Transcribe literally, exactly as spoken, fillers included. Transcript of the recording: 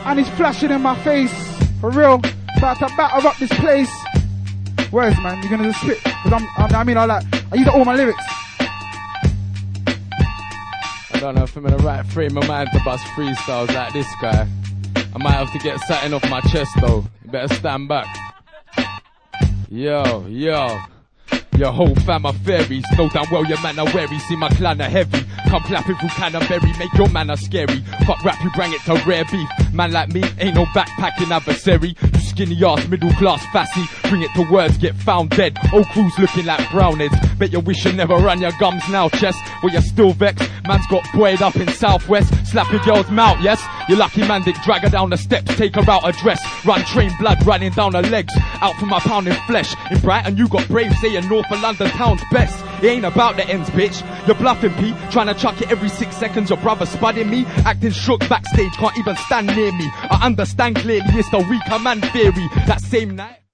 And it's flashing in my face. For real. About to batter up this place. Where's man? You're gonna just spit? Cause I'm, I'm, I mean, I like, I use all my lyrics. I don't know if I'm in the right frame of mind to bust freestyles like this guy. I might have to get something off my chest though. You better stand back. Yo, yo. Your whole fam are fairies. Know damn well your man are wary. See my clan are heavy. Come clapping through Canterbury. Make your man are scary. Fuck rap, you bring it to rare beef. Man like me ain't no backpacking adversary. You skinny ass middle class fassy. Bring it to words, get found dead. Old crews looking like brownheads. Bet you wish you never ran your gums now, chest. Well you're still vexed. Man's got buoyed up in Southwest. Slap your girl's mouth, yes. You lucky man dick, drag her down the steps. Take her out her dress. Run train blood running down her legs. Out for my pounding flesh. In Brighton you got brave saying North for London town's best. It ain't about the ends, bitch. You're bluffing, P. Trying to chuck it every six seconds. Your brother spudding me. Acting shook backstage. Can't even stand near me. I understand clearly it's the weaker man theory. That same night.